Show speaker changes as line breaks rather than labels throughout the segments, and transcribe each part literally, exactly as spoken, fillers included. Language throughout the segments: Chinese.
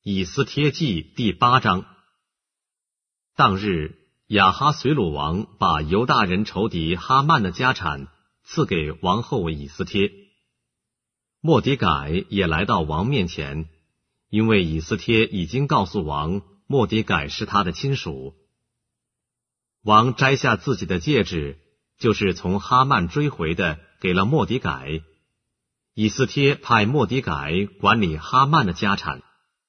以斯帖记第八章。当日，亚哈随鲁王把犹大人仇敌哈曼的家产赐给王后以斯帖。末底改也来到王面前，因为以斯帖已经告诉王，末底改是他的亲属。王摘下自己的戒指，就是从哈曼追回的，给了末底改。以斯帖派末底改管理哈曼的家产。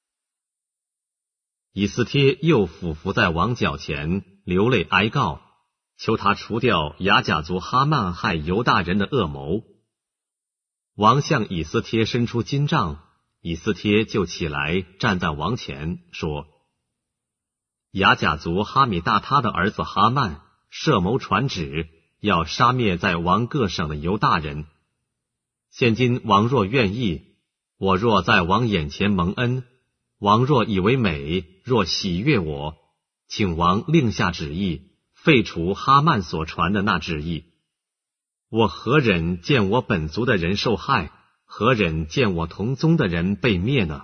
以斯帖又俯伏在王脚前，流泪哀告，求他除掉亚甲族哈曼害犹大人的恶谋。王向以斯帖伸出金杖，以斯帖就起来站在王前，说：亚甲族哈米大他的儿子哈曼设谋传旨，要杀灭在王各省的犹大人。现今王若愿意，我若在王眼前蒙恩，王若以为美，若喜悦我，请王令下旨意，废除哈曼所传的那旨意。我何忍见我本族的人受害，何忍见我同宗的人被灭呢？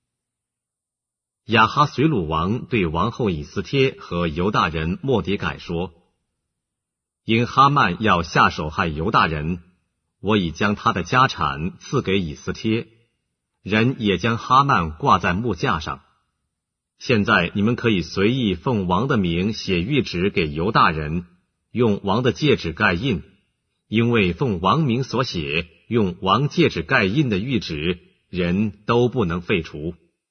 亚哈随鲁王对王后以斯帖和犹大人末底改说：因哈曼要下手害犹大人，我已将他的家产赐给以斯帖，人也将哈曼挂在木架上。现在你们可以随意奉王的名写谕旨给犹大人，用王的戒指盖印，因为奉王名所写，用王戒指盖印的谕旨，人都不能废除。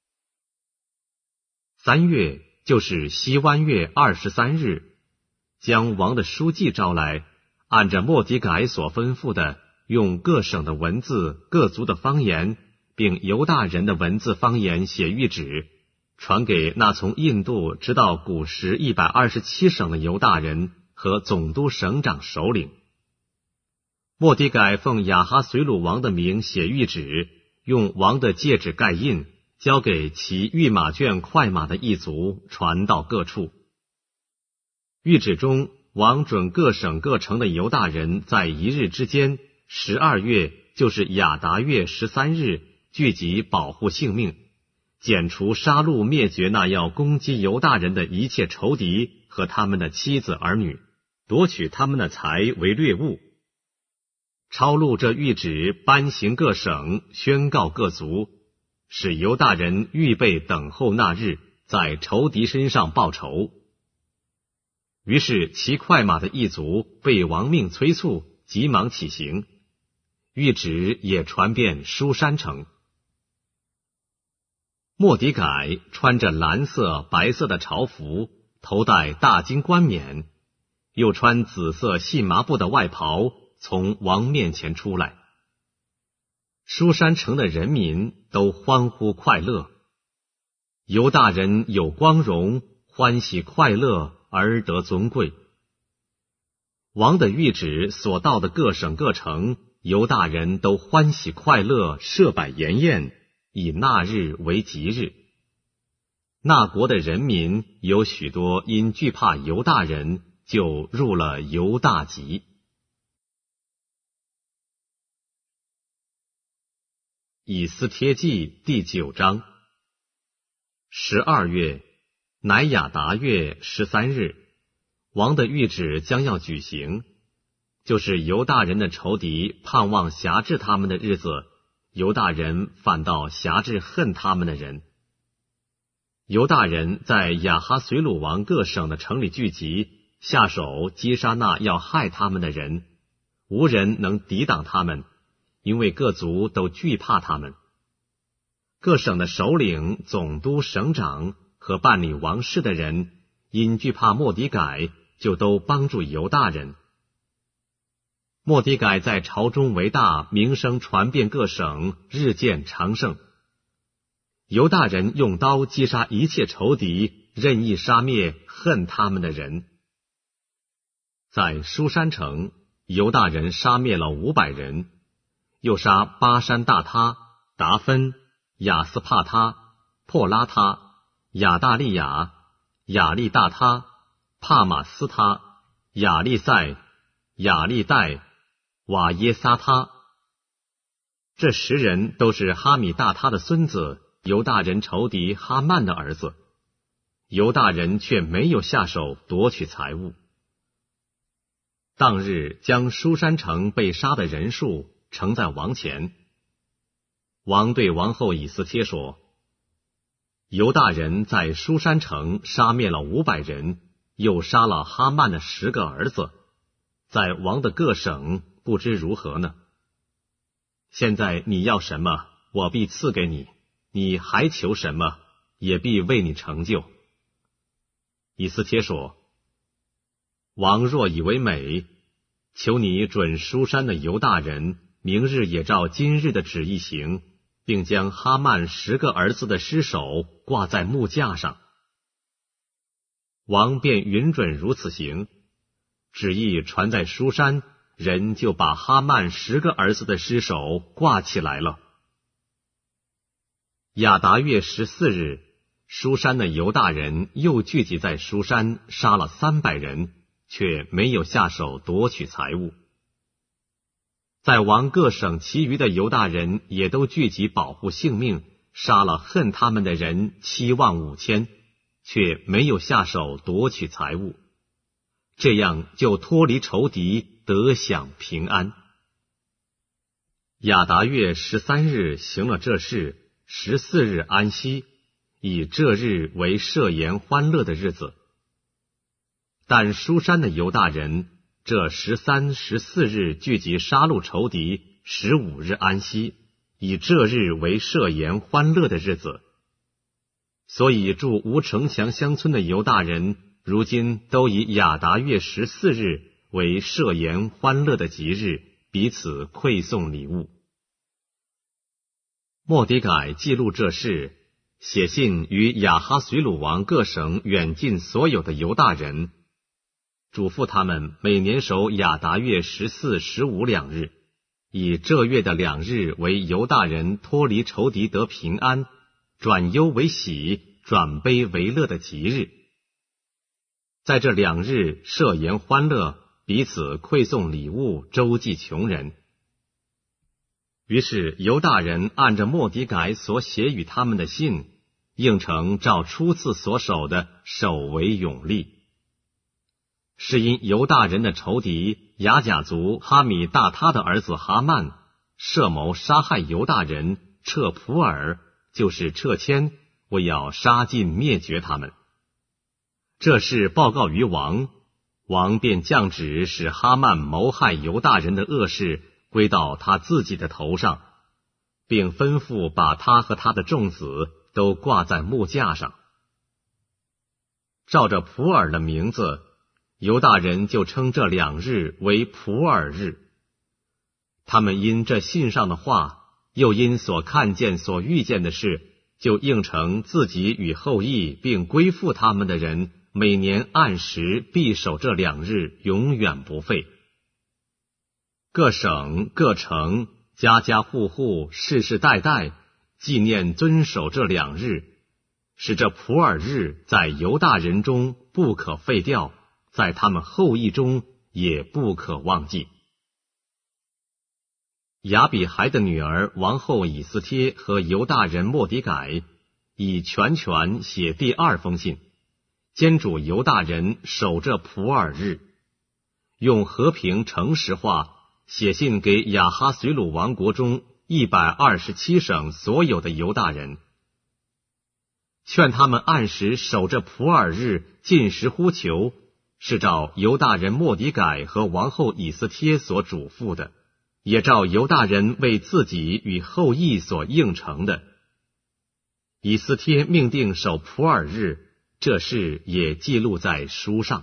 三月，就是西湾月二十三日，将王的书记招来，按着末底改所吩咐的，用各省的文字、各族的方言，并犹大人的文字方言写谕旨，传给那从印度直到古时一百二十七省的犹大人和总督省长首领。末底改奉亚哈随鲁王的名写谕旨，用王的戒指盖印，交给骑御马圈快马的一族，传到各处。谕旨中，王准各省各城的犹大人在一日之间，十二月，就是亚达月十三日，聚集保护性命，剪除杀戮灭绝那要攻击犹大人的一切仇敌和他们的妻子儿女，夺取他们的财为掠物。抄录这谕旨，颁行各省，宣告各族，使犹大人预备等候那日，在仇敌身上报仇。于是骑快马的一族被王命催促，急忙起行。谕旨也传遍书珊城。末底改穿着蓝色、白色的朝服，头戴大金冠冕，又穿紫色细麻布的外袍，从王面前出来。书珊城的人民都欢呼快乐，犹大人有光荣，欢喜快乐，而得尊贵。王的谕旨所到的各省各城，犹大人都欢喜快乐，设摆筵宴，以那日为吉日。那国的人民有许多因惧怕犹大人，就入了犹大籍。以斯帖记第九章。十二月，乃亚达月十三日，王的谕旨将要举行，就是犹大人的仇敌盼望辖制他们的日子，犹大人反倒辖制恨他们的人。犹大人在亚哈随鲁王各省的城里聚集，下手击杀那要害他们的人，无人能抵挡他们，因为各族都惧怕他们。各省的首领、总督、省长和办理王事的人，因惧怕末底改，就都帮助犹大人。末底改在朝中为大，名声传遍各省，日渐昌盛。犹大人用刀击杀一切仇敌，任意杀灭恨他们的人。在书珊城，犹大人杀灭了五百人，又杀巴山大他、达芬、亚斯帕他、破拉他、亚大利亚、亚利大他、帕马斯他、亚利塞、亚利代、瓦耶撒他。这十人都是哈米大他的孙子， 犹大人仇敌哈曼的儿子，犹大人却没有下手夺取财物。当日将书珊城被杀的人数呈在王前。王对王后以斯帖说：犹大人在书珊城杀灭了五百人，又杀了哈曼的十个儿子，在王的各省不知如何呢？现在你要什么，我必赐给你；你还求什么，也必为你成就。以斯帖说：王若以为美，求你准书珊的犹大人明日也照今日的旨意行，并将哈曼十个儿子的尸首挂在木架上。王便允准如此行，旨意传在书珊，人就把哈曼十个儿子的尸首挂起来了。亚达月十四日，书珊的犹大人又聚集在书珊，杀了三百人，却没有下手夺取财物。在王各省其余的犹大人也都聚集保护性命，杀了恨他们的人七万五千，却没有下手夺取财物，这样就脱离仇敌，得享平安。亚达月十三日行了这事，十四日安息，以这日为设筵欢乐的日子。但书珊的犹大人这十三、十四日聚集杀戮仇敌，十五日安息，以这日为设筵欢乐的日子。所以住无城墙乡村的犹大人，如今都以亚达月十四日为设筵欢乐的吉日，彼此馈送礼物。末底改记录这事，写信与亚哈随鲁王各省远近所有的犹大人，嘱咐他们每年守亚达月十四、十五两日，以这月的两日为犹大人脱离仇敌得平安，转忧为喜，转悲为乐的吉日。在这两日设筵欢乐，彼此馈送礼物，周济穷人。于是犹大人按着末底改所写与他们的信，应承照初次所守的守为永立。是因犹大人的仇敌雅甲族哈米大他的儿子哈曼设谋杀害犹大人，撤普尔，就是撤迁，为要杀尽灭绝他们。这事报告于王，王便降旨使哈曼谋害犹大人的恶事归到他自己的头上，并吩咐把他和他的众子都挂在木架上。照着普尔的名字，犹大人就称这两日为普尔日。他们因这信上的话，又因所看见所遇见的事，就应承自己与后裔并归附他们的人，每年按时必守这两日，永远不废。各省各城家家户户世世代代纪念遵守这两日，使这普尔日在犹大人中不可废掉，在他们后裔中也不可忘记。亚比孩的女儿王后以斯帖和犹大人末底改以全权写第二封信，监主犹大人守这普尔日，用和平诚实话写信给亚哈随鲁王国中一百二十七省所有的犹大人，劝他们按时守着普尔日，禁食呼求，是照犹大人末底改和王后以斯帖所嘱咐的，也照犹大人为自己与后裔所应承的。以斯帖命定守普尔日，这事也记录在书上。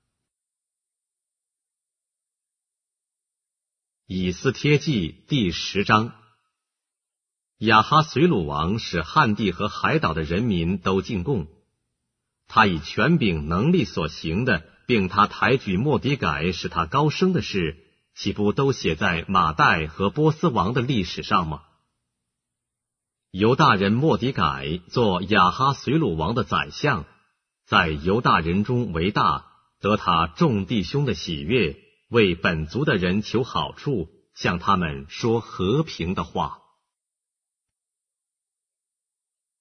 以斯帖记第十章。亚哈随鲁王使汉地和海岛的人民都进贡，他以权柄能力所行的，并他抬举末底改使他高升的事，岂不都写在马代和波斯王的历史上吗？犹大人末底改做亚哈随鲁王的宰相，在犹大人中为大，得他众弟兄的喜悦，为本族的人求好处，向他们说和平的话。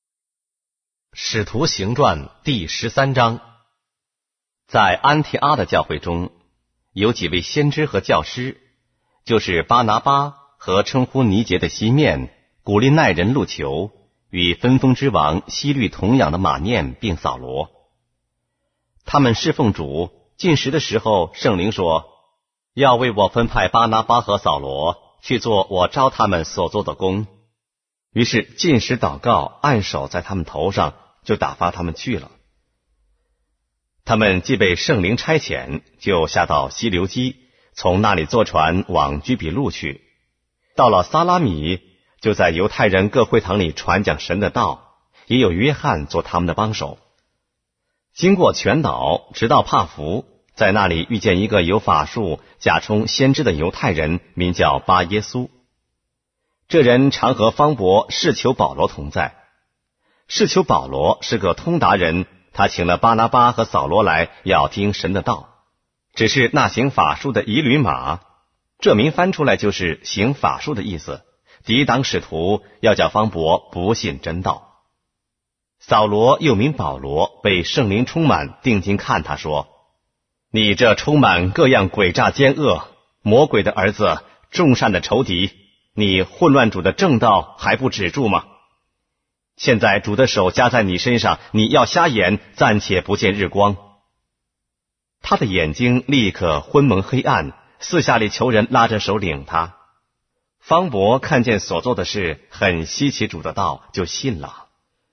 使徒行传第十三章。在安提阿的教会中，有几位先知和教师，就是巴拿巴和称呼尼结的西面、古利奈人路求，与分封之王西律同养的马念并扫罗。他们侍奉主，进食的时候，圣灵说，要为我分派巴拿巴和扫罗去做我召他们所做的工。于是进食祷告，按手在他们头上，就打发他们去了。他们既被圣灵差遣，就下到西流基，从那里坐船往居比路去。到了撒拉米，就在犹太人各会堂里传讲神的道，也有约翰做他们的帮手。经过全岛，直到帕福，在那里遇见一个有法术、假充先知的犹太人，名叫巴耶稣。这人常和方伯试求保罗同在。试求保罗是个通达人，他请了巴拿巴和扫罗来，要听神的道。只是那行法术的以吕马，这名翻出来就是行法术的意思，抵挡使徒，要叫方伯不信真道。扫罗又名保罗，被圣灵充满，定睛看他说，你这充满各样诡诈奸恶、魔鬼的儿子，众善的仇敌，你混乱主的正道还不止住吗？现在主的手加在你身上，你要瞎眼，暂且不见日光。他的眼睛立刻昏蒙黑暗，四下里求人拉着手领他。方伯看见所做的事，很稀奇主的道，就信了。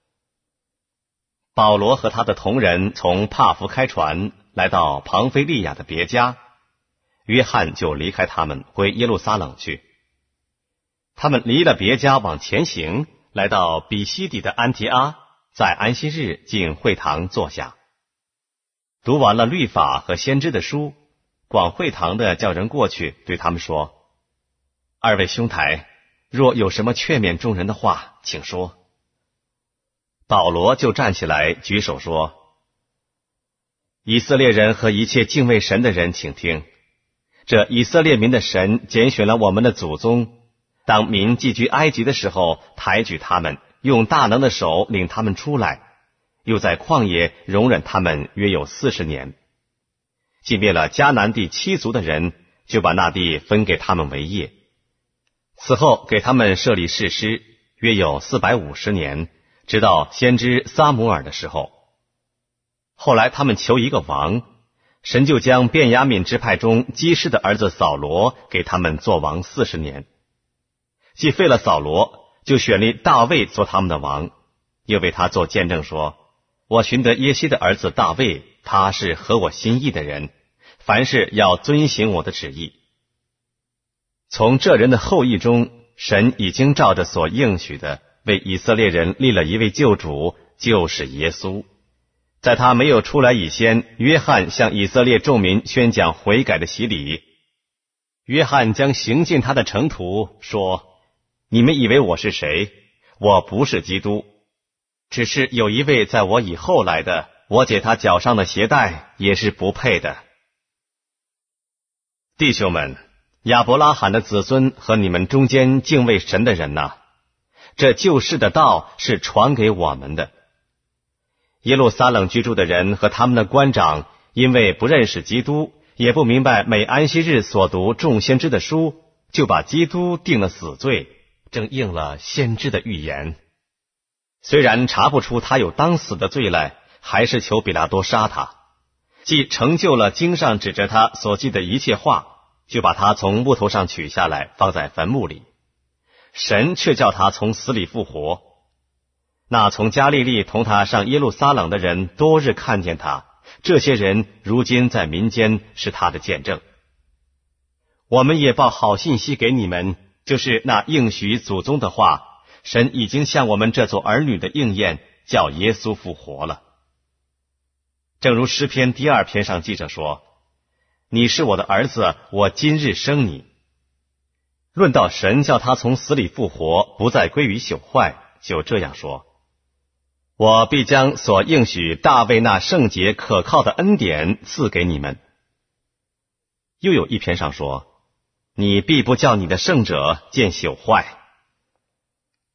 保罗和他的同人从帕福开船，来到庞菲利亚的别家，约翰就离开他们，回耶路撒冷去。他们离了别家往前行，来到比西底的安提阿，在安息日进会堂坐下，读完了律法和先知的书。管会堂的叫人过去，对他们说，二位兄台，若有什么劝勉众人的话，请说。保罗就站起来举手说，以色列人和一切敬畏神的人，请听，这以色列民的神拣选了我们的祖宗，当民寄居埃及的时候，抬举他们，用大能的手领他们出来，又在旷野容忍他们约有四十年。既灭了迦南地七族的人，就把那地分给他们为业。此后给他们设立士师，约有四百五十年，直到先知撒母耳的时候。后来他们求一个王，神就将便雅悯支派中基士的儿子扫罗给他们做王四十年。既废了扫罗，就选立大卫做他们的王，又为他做见证说，我寻得耶西的儿子大卫，他是合我心意的人，凡事要遵行我的旨意。从这人的后裔中，神已经照着所应许的，为以色列人立了一位救主，就是耶稣。在他没有出来以前，约翰向以色列众民宣讲悔改的洗礼。约翰将行进他的程途，说，你们以为我是谁？我不是基督，只是有一位在我以后来的，我解他脚上的鞋带也是不配的。弟兄们，亚伯拉罕的子孙和你们中间敬畏神的人哪，这救世的道是传给我们的。耶路撒冷居住的人和他们的官长，因为不认识基督，也不明白每安息日所读众先知的书，就把基督定了死罪，正应了先知的预言。虽然查不出他有当死的罪来，还是求比拉多杀他。既成就了经上指着他所记的一切话，就把他从木头上取下来，放在坟墓里。神却叫他从死里复活。那从加利利同他上耶路撒冷的人多日看见他，这些人如今在民间是他的见证。我们也报好信息给你们，就是那应许祖宗的话，神已经向我们这做儿女的应验，叫耶稣复活了。正如诗篇第二篇上记着说，你是我的儿子，我今日生你。论到神叫他从死里复活，不再归于朽坏，就这样说，我必将所应许大卫那圣洁可靠的恩典赐给你们。又有一篇上说，你必不叫你的圣者见朽坏。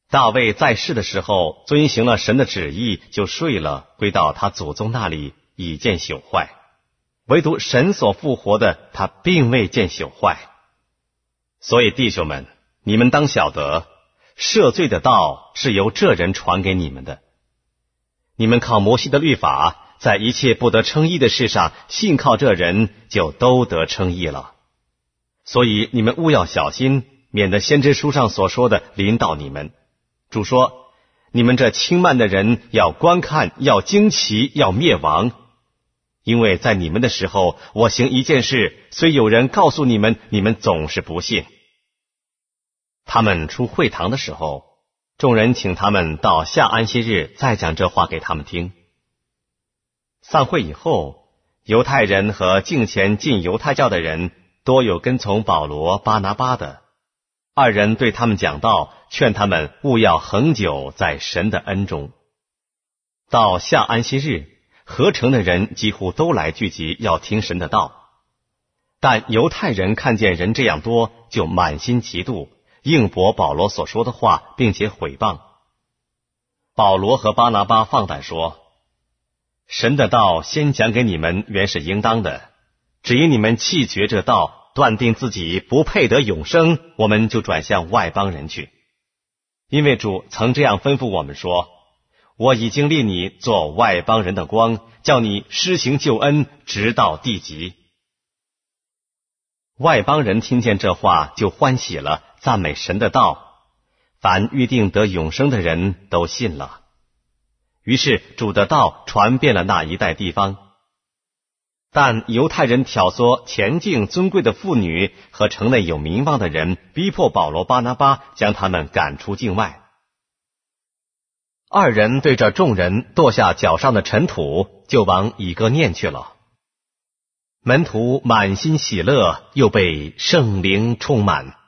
大卫在世的时候遵行了神的旨意，就睡了，归到他祖宗那里，已见朽坏。唯独神所复活的，他并未见朽坏。所以弟兄们，你们当晓得，赦罪的道是由这人传给你们的。你们靠摩西的律法，在一切不得称义的事上信靠这人，就都得称义了。所以你们务要小心，免得先知书上所说的临到你们。主说，你们这轻慢的人要观看，要惊奇，要灭亡。因为在你们的时候，我行一件事，虽有人告诉你们，你们总是不信。他们出会堂的时候，众人请他们到下安息日再讲这话给他们听。散会以后，犹太人和敬虔进犹太教的人多有跟从保罗、巴拿巴的，二人对他们讲道，劝他们务要恒久在神的恩中。到下安息日，合城的人几乎都来聚集，要听神的道。但犹太人看见人这样多，就满心嫉妒，应驳保罗所说的话，并且毁谤。保罗和巴拿巴放胆说，神的道先讲给你们，原是应当的，只因你们弃绝这道，断定自己不配得永生，我们就转向外邦人去。因为主曾这样吩咐我们说，我已经立你做外邦人的光，叫你施行救恩，直到地极。外邦人听见这话，就欢喜了，赞美神的道，凡预定得永生的人都信了。于是主的道传遍了那一带地方。但犹太人挑唆前境尊贵的妇女和城内有名望的人，逼迫保罗、巴拿巴，将他们赶出境外。二人对着众人跺下脚上的尘土，就往以哥念去了。门徒满心喜乐，又被圣灵充满。